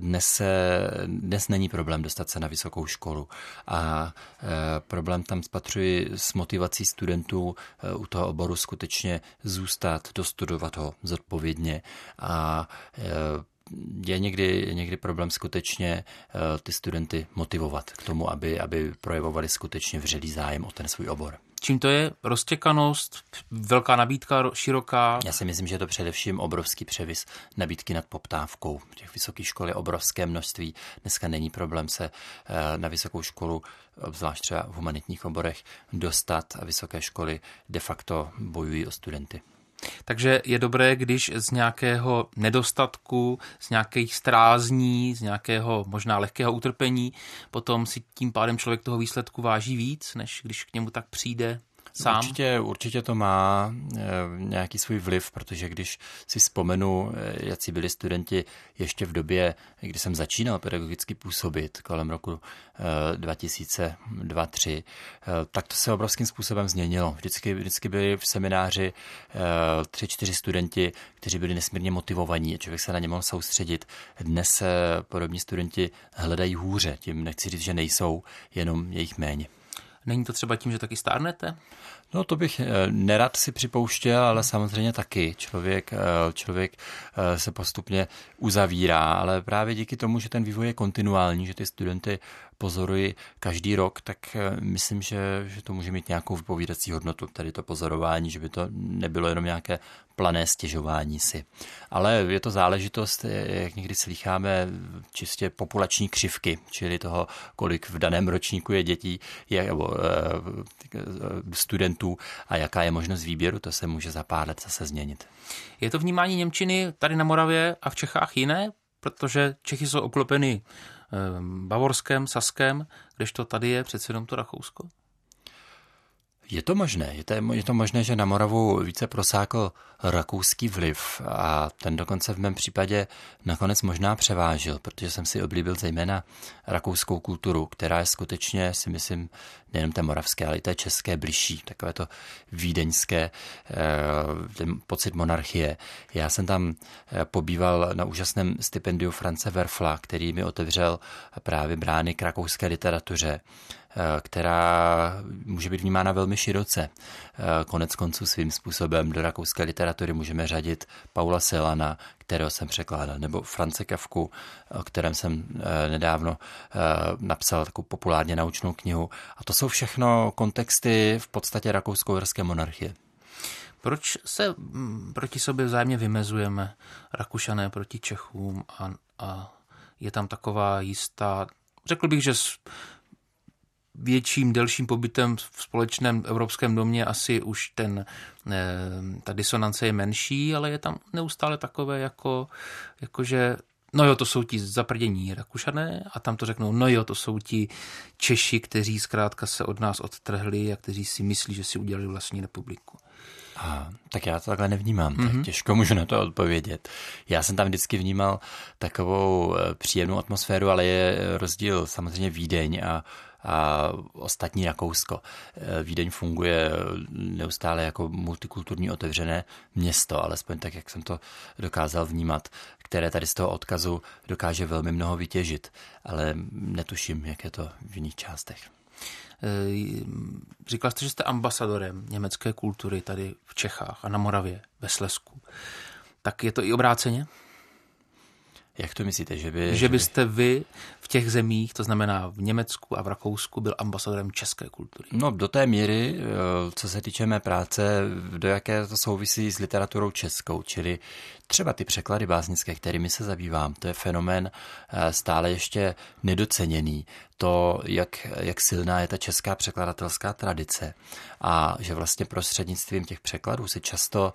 Dnes není problém dostat se na vysokou školu a problém tam spatřuji s motivací studentů u toho oboru skutečně zůstat, dostudovat ho zodpovědně a je někdy problém skutečně ty studenty motivovat k tomu, aby projevovali skutečně vřelý zájem o ten svůj obor. Čím to je? Roztěkanost, velká nabídka, široká? Já si myslím, že je to především obrovský převis nabídky nad poptávkou. V těch vysokých škol je obrovské množství. Dneska není problém se na vysokou školu, obzvlášť třeba v humanitních oborech, dostat a vysoké školy de facto bojují o studenty. Takže je dobré, když z nějakého nedostatku, z nějakých strázní, z nějakého možná lehkého utrpení, potom si tím pádem člověk toho výsledku váží víc, než když k němu tak přijde sám? Určitě to má nějaký svůj vliv, protože když si vzpomenu, jací byli studenti ještě v době, kdy jsem začínal pedagogicky působit kolem roku 2002-2003, tak to se obrovským způsobem změnilo. Vždycky byli v semináři 3-4 studenti, kteří byli nesmírně motivovaní a člověk se na ně mohl soustředit. Dnes podobní studenti hledají hůře, tím nechci říct, že nejsou, jenom jejich méně. Není to třeba tím, že taky stárnete? No to bych nerad si připouštěl, ale samozřejmě taky. Člověk se postupně uzavírá, ale právě díky tomu, že ten vývoj je kontinuální, že ty studenty pozoruji každý rok, tak myslím, že to může mít nějakou vypovídací hodnotu, tady to pozorování, že by to nebylo jenom nějaké plané stěžování si. Ale je to záležitost, jak někdy slýcháme, čistě populační křivky, čili toho, kolik v daném ročníku je dětí nebo studentů a jaká je možnost výběru, to se může za pár let zase změnit. Je to vnímání němčiny tady na Moravě a v Čechách jiné? Protože Čechy jsou obklopeny Bavorskem, Saskem, kdežto tady je přece jenom to Rakousko? Je to možné. Je to možné, že na Moravu více prosákl rakouský vliv a ten dokonce v mém případě nakonec možná převážil, protože jsem si oblíbil zejména rakouskou kulturu, která je skutečně, si myslím, nejenom té moravské, ale i té české bližší, takové to vídeňské, ten pocit monarchie. Já jsem tam pobýval na úžasném stipendiu Franze Werfla, který mi otevřel právě brány k rakouské literatuře, která může být vnímána velmi široce. Konec konců svým způsobem do rakouské literatury můžeme řadit Paula Celana, kterého jsem překládal, nebo Franze Kafku, o kterém jsem nedávno napsal takovou populárně naučnou knihu. A to jsou všechno kontexty v podstatě rakousko-uherské monarchie. Proč se proti sobě vzájemně vymezujeme, Rakušané proti Čechům a je tam taková jistá, řekl bych, že s větším, delším pobytem v společném evropském domě asi už ta disonance je menší, ale je tam neustále takové jakože no jo, to jsou ti zaprdění Rakušané a tam to řeknou, no jo, to jsou ti Češi, kteří zkrátka se od nás odtrhli a kteří si myslí, že si udělali vlastní republiku. Tak já to takhle nevnímám, tak těžko můžu na to odpovědět. Já jsem tam vždycky vnímal takovou příjemnou atmosféru, ale je rozdíl samozřejmě Vídeň a ostatní Rakousko. Vídeň funguje neustále jako multikulturní otevřené město, alespoň tak, jak jsem to dokázal vnímat, které tady z toho odkazu dokáže velmi mnoho vytěžit, ale netuším, jak je to v jiných částech. Říkal jste, že jste ambasadorem německé kultury tady v Čechách a na Moravě, ve Slezsku. Tak je to i obráceně? Jak to myslíte, že byste vy v těch zemích, to znamená v Německu a v Rakousku, byl ambasadorem české kultury? No do té míry, co se týče mé práce, do jaké to souvisí s literaturou českou, čili třeba ty překlady básnické, kterými se zabývám, to je fenomén stále ještě nedoceněný. To, jak silná je ta česká překladatelská tradice a že vlastně prostřednictvím těch překladů se často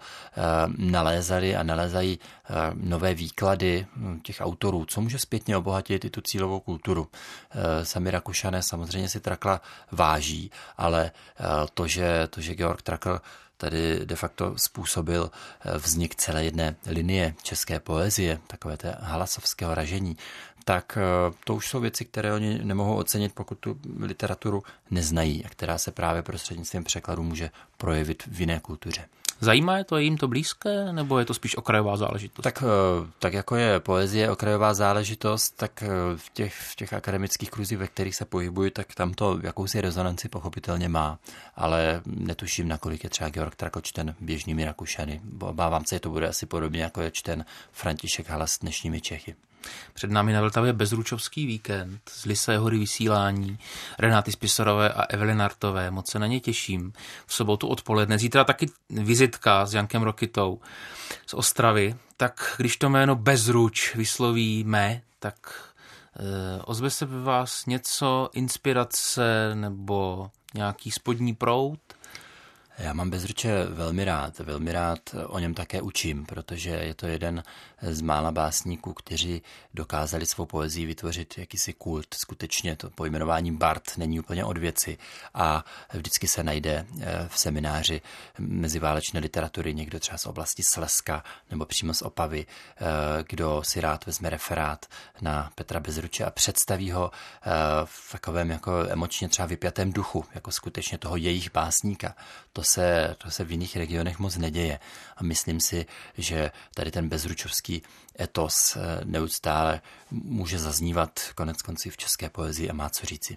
nalézají nové výklady těch autorů, co může zpětně obohatit i tu cílovou kulturu. Sami Rakušané samozřejmě si Trakla váží, ale to, že Georg Trakl tady de facto způsobil vznik celé jedné linie české poezie, takové té halasovského ražení, tak to už jsou věci, které oni nemohou ocenit, pokud tu literaturu neznají a která se právě prostřednictvím překladu může projevit v jiné kultuře. Zajímá je to, je jim to blízké, nebo je to spíš okrajová záležitost? Tak jako je poezie okrajová záležitost, tak v těch akademických kruzích, ve kterých se pohybuji, tak tam to jakousi rezonanci pochopitelně má, ale netuším, nakolik je třeba Georg Trakl čten běžnými Rakušany. Obávám se, že to bude asi podobně, jako je čten František Halas dnešními Čechy. Před námi na Vltavě bezručovský víkend, z Lysé hory vysílání Renáty Spisarové a Evelyn Nartové. Moc se na ně těším. V sobotu odpoledne. Zítra taky vizitka s Jankem Rokytou z Ostravy. Tak když to jméno Bezruč vyslovíme, tak ozve se ve vás něco, inspirace nebo nějaký spodní proud? Já mám Bezruče velmi rád o něm také učím, protože je to jeden z mála básníků, kteří dokázali svou poezii vytvořit jakýsi kult. Skutečně to pojmenování bard není úplně od věci a vždycky se najde v semináři meziválečné literatury někdo třeba z oblasti Slezska nebo přímo z Opavy, kdo si rád vezme referát na Petra Bezruče a představí ho v takovém jako emočně třeba vypjatém duchu, jako skutečně toho jejich básníka. To se v jiných regionech moc neděje. A myslím si, že tady ten bezručovský etos neustále může zaznívat konec konců v české poezii a má co říci.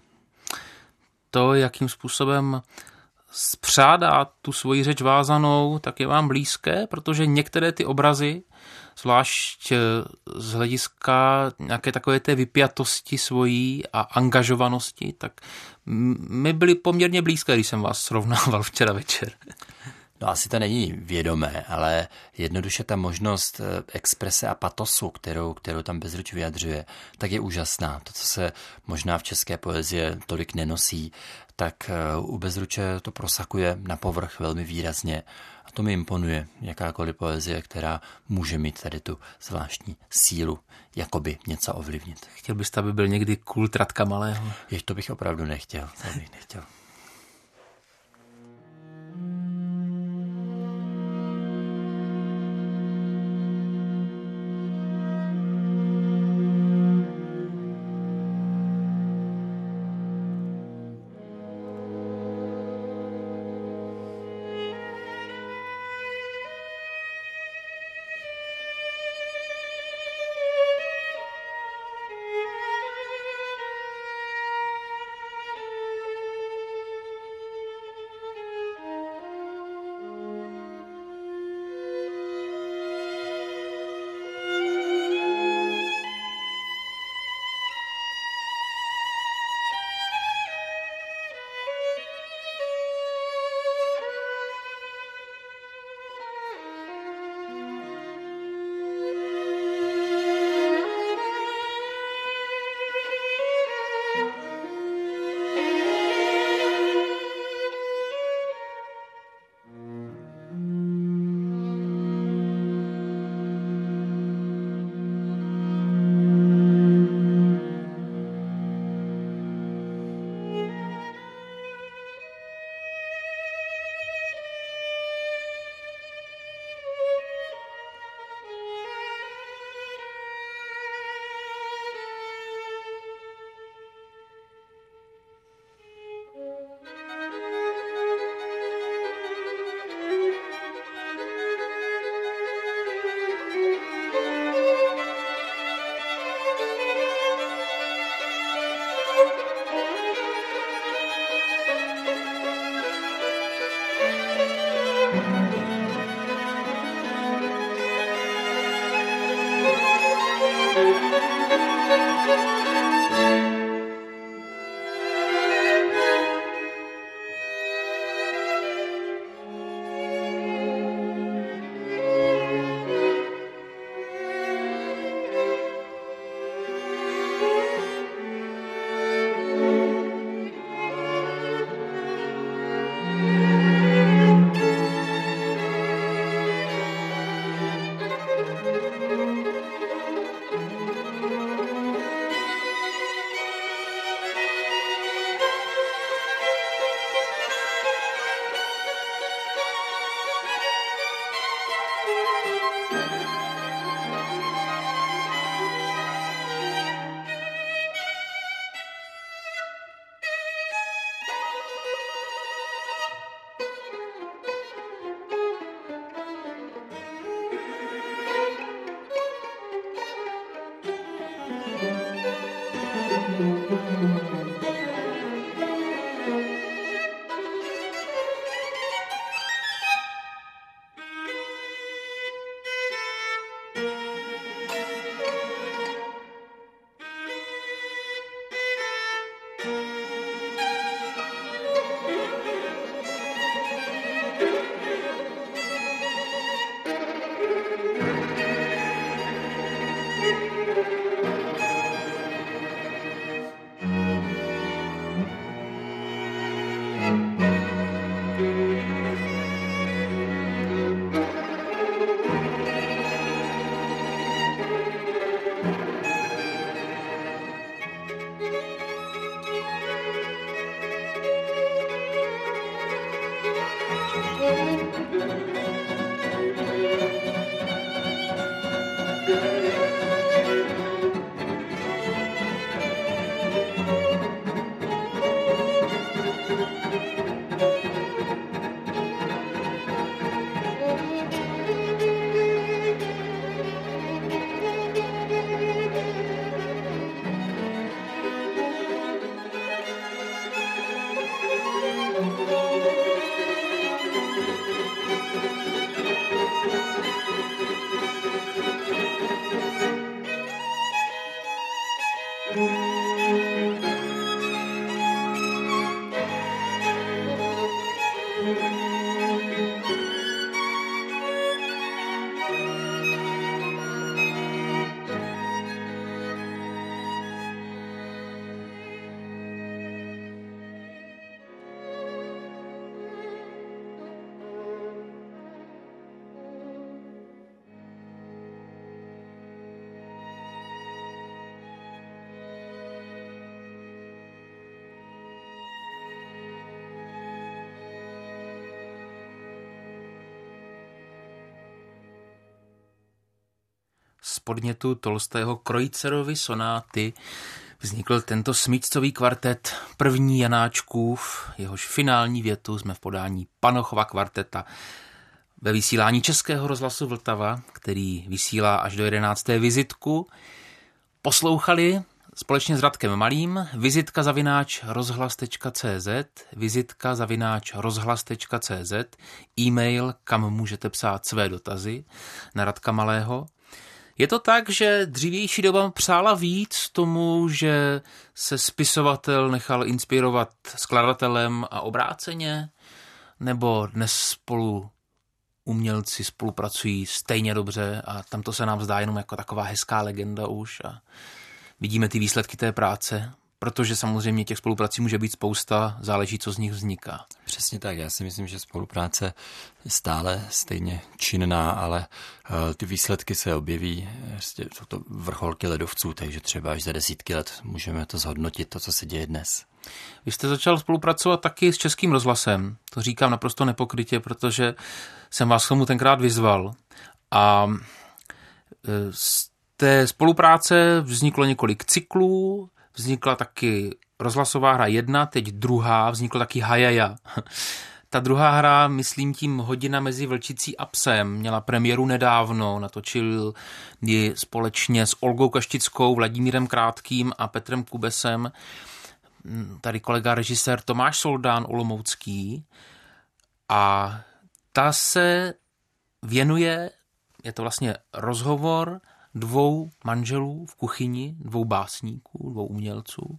To, jakým způsobem spřádá tu svoji řeč vázanou, tak je vám blízké, protože některé ty obrazy, zvlášť z hlediska nějaké takové té vypjatosti svojí a angažovanosti, tak mi byly poměrně blízké, když jsem vás srovnával včera večer. No asi to není vědomé, ale jednoduše ta možnost exprese a patosu, kterou tam Bezruč vyjadřuje, tak je úžasná. To, co se možná v české poezie tolik nenosí, tak u Bezruče to prosakuje na povrch velmi výrazně. A to mi imponuje, jakákoliv poezie, která může mít tady tu zvláštní sílu, jakoby něco ovlivnit. Chtěl byste, aby byl někdy kult Radka Malého? To bych opravdu nechtěl. Z podnětu Tolstého Kreuzerovy sonáty vznikl tento smyčcový kvartet první Janáčkův, jehož finální větu jsme v podání Panochova kvarteta ve vysílání Českého rozhlasu Vltava, který vysílá až do 11. vizitku, poslouchali společně s Radkem Malým. vizitka@rozhlas.cz, vizitka@rozhlas.cz, e-mail, kam můžete psát své dotazy na Radka Malého. Je to tak, že dřívější doba přála víc tomu, že se spisovatel nechal inspirovat skladatelem a obráceně, nebo dnes spolu umělci spolupracují stejně dobře a tam to se nám zdá jenom jako taková hezká legenda už a vidíme ty výsledky té práce, protože samozřejmě těch spoluprací může být spousta, záleží, co z nich vzniká. Přesně tak, já si myslím, že spolupráce je stále stejně činná, ale ty výsledky se objeví, jsou to vrcholky ledovců, takže třeba až za desítky let můžeme to zhodnotit, to, co se děje dnes. Vy jste začal spolupracovat taky s Českým rozhlasem, to říkám naprosto nepokrytě, protože jsem vás k tomu tenkrát vyzval a z té spolupráce vzniklo několik cyklů, vznikla taky rozhlasová hra 1, teď druhá, vznikla taky Hajaja. Ta druhá hra, myslím tím Hodina mezi vlčicí a psem, měla premiéru nedávno, natočil ji společně s Olgou Kaštickou, Vladimírem Krátkým a Petrem Kubesem, tady kolega režisér Tomáš Soldán Olomoucký, a ta se věnuje, je to vlastně rozhovor dvou manželů v kuchyni, dvou básníků, dvou umělců,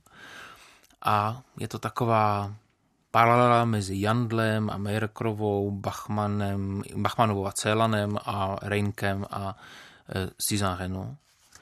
a je to taková paralela mezi Jandlem a Meyerkrovou, Bachmanovou a Célanem a Reinkem a Cézanne Renaud.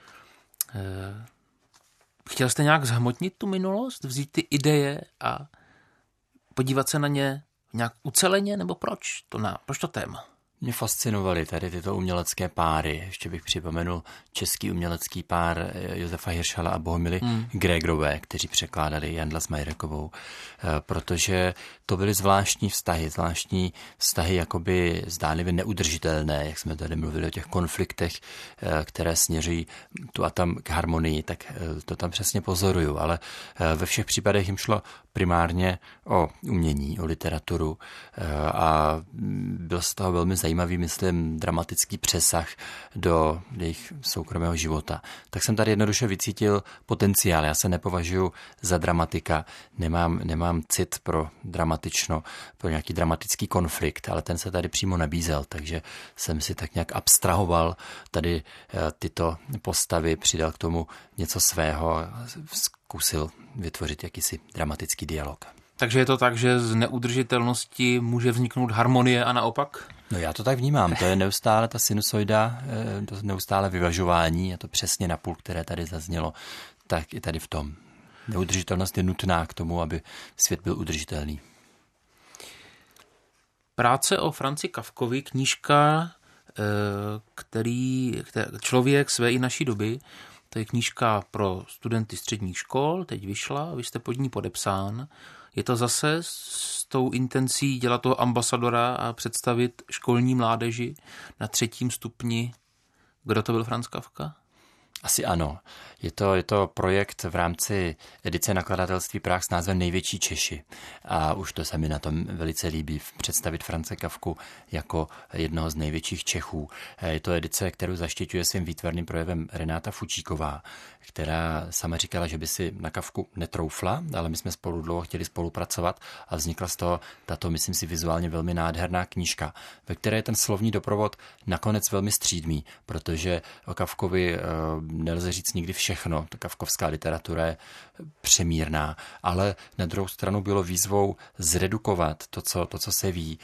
Chtěl jste nějak zhmotnit tu minulost, vzít ty ideje a podívat se na ně nějak uceleně, nebo proč to téma? Mě fascinovaly tady tyto umělecké páry. Ještě bych připomenul český umělecký pár Josefa Hiršala a Bohumily Grégrové, kteří překládali Jandla s Majerkovou, protože to byly zvláštní vztahy jakoby zdánlivě neudržitelné, jak jsme tady mluvili o těch konfliktech, které směřují tu a tam k harmonii, tak to tam přesně pozoruju, ale ve všech případech jim šlo primárně o umění, o literaturu a byl z toho velmi zajímavý, myslím, dramatický přesah do jejich soukromého života. Tak jsem tady jednoduše vycítil potenciál. Já se nepovažuji za dramatika, nemám cit pro dramatično, pro nějaký dramatický konflikt, ale ten se tady přímo nabízel, takže jsem si tak nějak abstrahoval tady tyto postavy, přidal k tomu něco svého a zkusil vytvořit jakýsi dramatický dialog. Takže je to tak, že z neudržitelnosti může vzniknout harmonie a naopak? No já to tak vnímám, to je neustále ta sinusoida, to neustále vyvažování, a to přesně napůl, které tady zaznělo, tak i tady v tom. Neudržitelnost je nutná k tomu, aby svět byl udržitelný. Práce o Franzi Kafkovi, knížka, který člověk své i naší doby, to je knížka pro studenty středních škol, teď vyšla, vy jste pod ní podepsán. Je to zase s tou intencí dělat toho ambasadora a představit školní mládeži na 3. stupni, kdo to byl Franz Kafka? Asi ano. Je to projekt v rámci edice nakladatelství Práh s názvem Největší Češi. A už to se mi na tom velice líbí, představit Franze Kafku jako jednoho z největších Čechů. Je to edice, kterou zaštiťuje svým výtvarným projevem Renáta Fučíková, která sama říkala, že by si na Kafku netroufla, ale my jsme spolu dlouho chtěli spolupracovat a vznikla z toho tato, myslím si, vizuálně velmi nádherná knížka, ve které je ten slovní doprovod nakonec velmi střídmý, protože o Kafkovi nelze říct nikdy všechno. Ta kafkovská literatura je přemírná, ale na druhou stranu bylo výzvou zredukovat to, co se ví,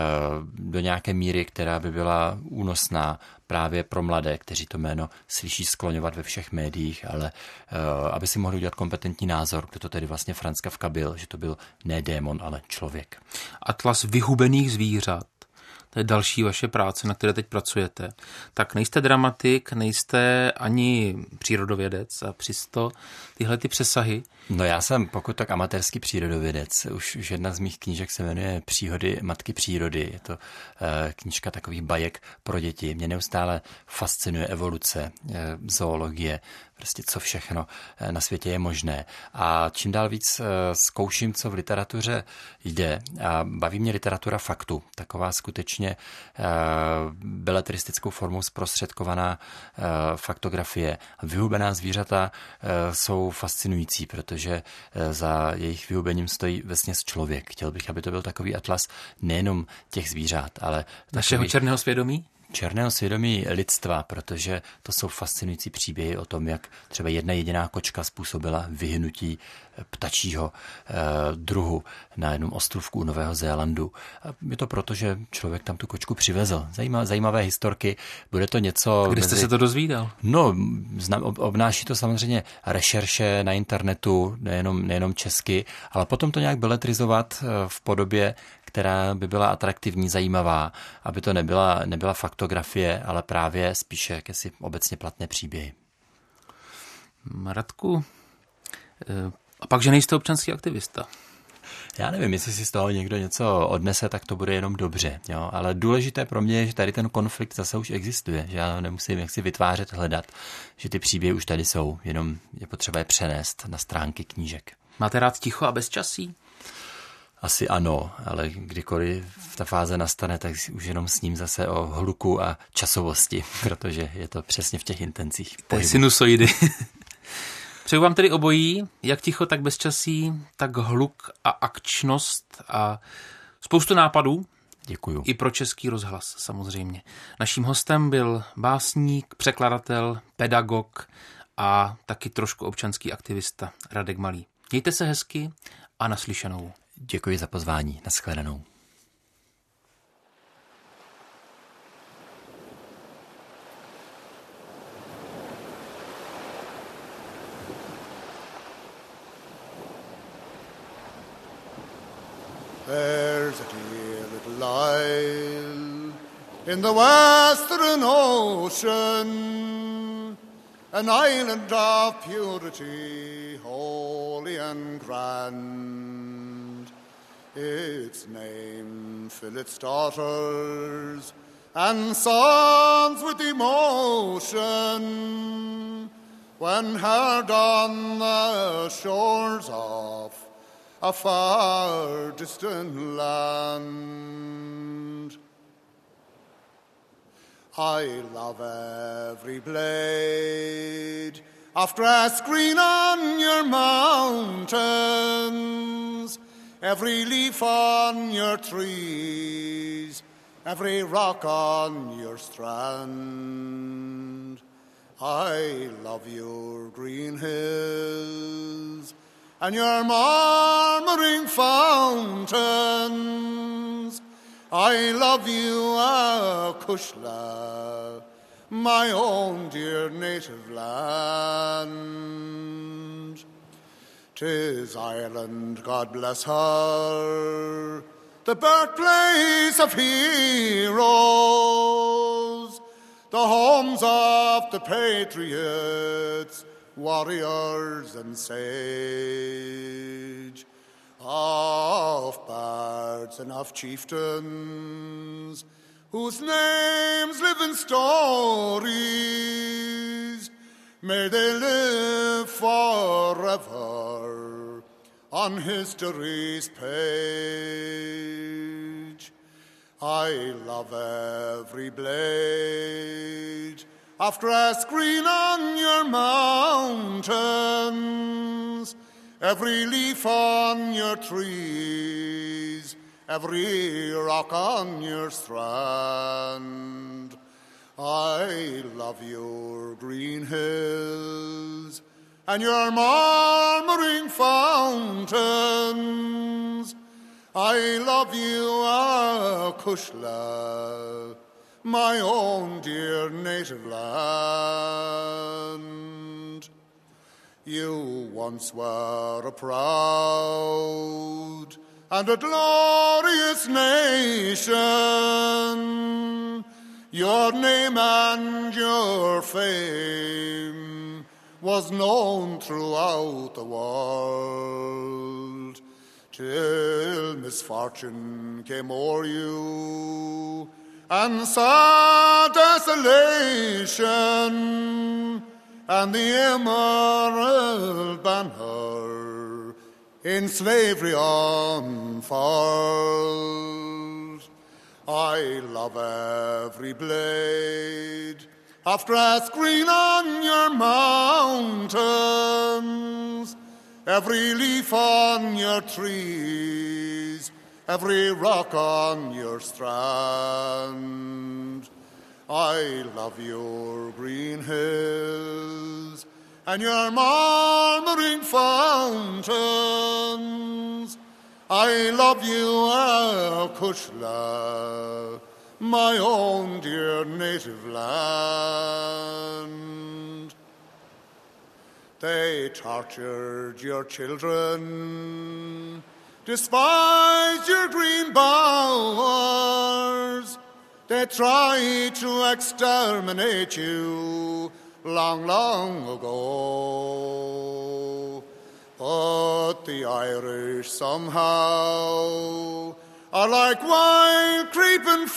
do nějaké míry, která by byla únosná právě pro mladé, kteří to jméno slyší skloňovat ve všech médiích, ale aby si mohli udělat kompetentní názor, kdo to tedy vlastně Franz Kafka byl, že to byl ne démon, ale člověk. Atlas vyhubených zvířat. To je další vaše práce, na které teď pracujete. Tak nejste dramatik, nejste ani přírodovědec a přesto tyhle ty přesahy. No já jsem pokud tak amatérský přírodovědec. Už jedna z mých knížek se jmenuje Příhody matky přírody. Je to knížka takových bajek pro děti. Mě neustále fascinuje evoluce, zoologie, prostě co všechno na světě je možné. A čím dál víc zkouším, co v literatuře jde. A baví mě literatura faktu. Taková skutečně beletristickou formou zprostředkovaná faktografie. Vyhubená zvířata jsou fascinující, protože za jejich vyhubením stojí vesměs člověk. Chtěl bych, aby to byl takový atlas nejenom těch zvířat, ale našeho černého svědomí? Černého svědomí lidstva, protože to jsou fascinující příběhy o tom, jak třeba jedna jediná kočka způsobila vyhynutí ptačího druhu na jednom ostrovku Nového Zélandu. Je to proto, že člověk tam tu kočku přivezl. Zajímavé historky. Bude to něco... Kde jste se to dozvídal? No, obnáší to samozřejmě rešerše na internetu, nejenom česky, ale potom to nějak beletrizovat v podobě, která by byla atraktivní, zajímavá, aby to nebyla faktografie, ale právě spíše jakési obecně platné příběhy. Radku, a pak, že nejste občanský aktivista? Já nevím, jestli si z toho někdo něco odnese, tak to bude jenom dobře. Jo? Ale důležité pro mě je, že tady ten konflikt zase už existuje, že já nemusím jaksi vytvářet, hledat, že ty příběhy už tady jsou, jenom je potřeba je přenést na stránky knížek. Máte rád ticho a bezčasí? Asi ano, ale kdykoliv ta fáze nastane, tak už jenom s ním zase o hluku a časovosti, protože je to přesně v těch intencích. To je sinusoidy. Přeju vám tedy obojí, jak ticho, tak bezčasí, tak hluk a akčnost a spoustu nápadů. Děkuju. I pro Český rozhlas samozřejmě. Naším hostem byl básník, překladatel, pedagog a taky trošku občanský aktivista Radek Malý. Mějte se hezky a naslyšenou. Děkuji za pozvání. Nashledanou. There's a dear little isle in the western ocean, an island of purity, holy and grand. Its name fill its daughters and sons with emotion when heard on the shores of a far distant land. I love every blade of grass green on your mountains, every leaf on your trees, every rock on your strand. I love your green hills and your murmuring fountains. I love you, Acushla, my own dear native land. 'Tis Ireland, God bless her, the birthplace of heroes, the homes of the patriots, warriors and sage, of bards and of chieftains, whose names live in stories. May they live forever on history's page. I love every blade of grass green on your mountains, every leaf on your trees, every rock on your strand. I love your green hills and your murmuring fountains. I love you, Acushla, my own dear native land. You once were a proud and a glorious nation. Your name and your fame was known throughout the world, till misfortune came o'er you and sad desolation, and the emerald banner in slavery unfurled. I love every blade of grass green on your mountains, every leaf on your trees, every rock on your strand. I love your green hills and your murmuring fountains. I love you, Acushla, my own dear native land. They tortured your children, despised your green bowers. They tried to exterminate you long, long ago. But the Irish somehow are like wild creeping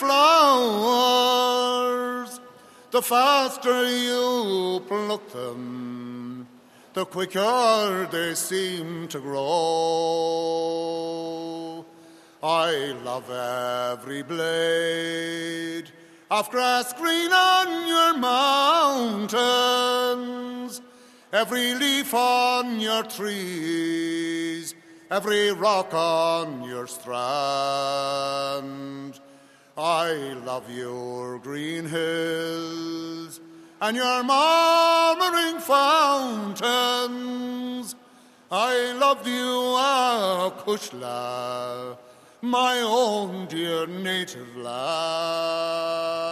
flowers. The faster you pluck them, the quicker they seem to grow. I love every blade of grass green on your mountains, every leaf on your trees, every rock on your strand. I love your green hills and your murmuring fountains. I love you, Acushla, my own dear native land.